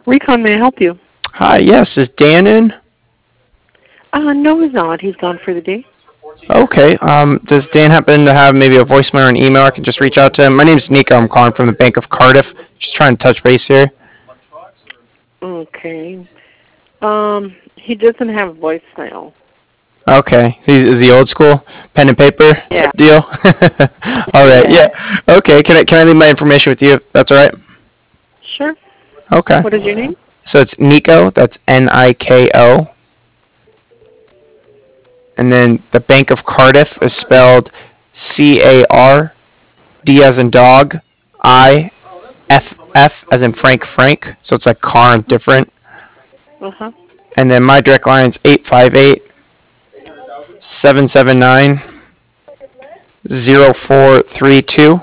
Recon, may I help you? Hi, yes, is Dan in? No, he's not. He's gone for the day. Okay, does Dan happen to have maybe a voicemail or an email I can just reach out to him? My name's Nico. I'm calling from the Bank of Cardiff. Just trying to touch base here. Okay. He doesn't have voicemail. Okay, is he old school? Pen and paper Yeah. deal? All right, Yeah. yeah. Okay, can I leave my information with you if that's all right? Sure. Okay. What is your name? So it's Nico, that's Niko, and then the Bank of Cardiff is spelled CARD as in dog, IFF as in Frank, so it's like car and different. Uh-huh. And then my direct line is 858-779-0432.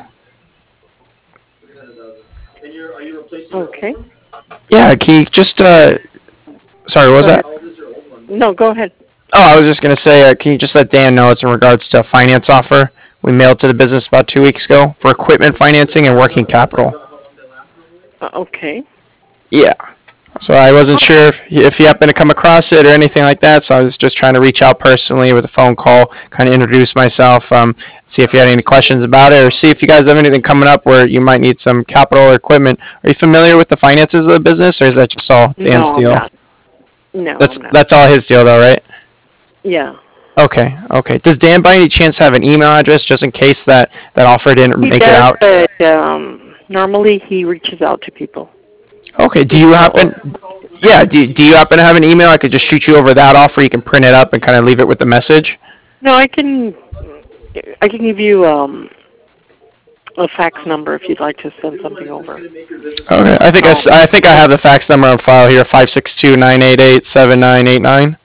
Okay. Yeah, can you just, sorry, what was Go that? ahead. No, go ahead. Oh, I was just going to say, can you just let Dan know it's in regards to a finance offer we mailed to the business about 2 weeks ago for equipment financing and working capital? Okay. Yeah. So I wasn't sure if you happened to come across it or anything like that. So I was just trying to reach out personally with a phone call, kind of introduce myself, see if you had any questions about it, or see if you guys have anything coming up where you might need some capital or equipment. Are you familiar with the finances of the business, or is that just all Dan's No, I'm deal? not. No, That's I'm not. that's all his deal, though, right? Yeah. Okay. Does Dan by any chance have an email address just in case that offer didn't He make it does, out? but normally he reaches out to people. Okay. Do He's you the happen? Yeah. Do you happen to have an email? I could just shoot you over that offer. You can print it up and kind of leave it with the message. No, I can give you a fax number if you'd like to send something over. Okay. I think I have the fax number on file here. 562-988-7989.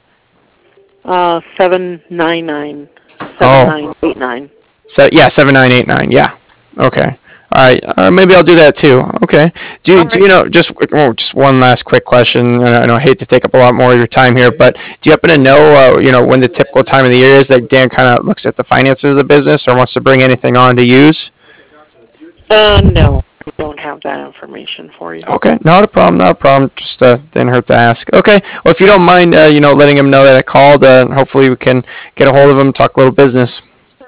799 seven Oh. nine eight nine. So yeah, 7989. Yeah. Okay. All right. Maybe I'll do that too. Okay. All Do right. you know just one last quick question? I know I hate to take up a lot more of your time here, but do you happen to know when the typical time of the year is that Dan kind of looks at the finances of the business or wants to bring anything on to use? No, I don't have that information for you. Okay, not a problem, not a problem. Just didn't hurt to ask. Okay, well if you don't mind, letting him know that I called, hopefully we can get a hold of him, talk a little business.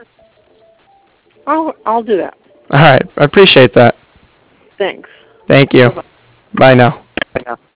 I'll do that. All right, I appreciate that. Thanks. Thank you. Bye-bye. Bye now.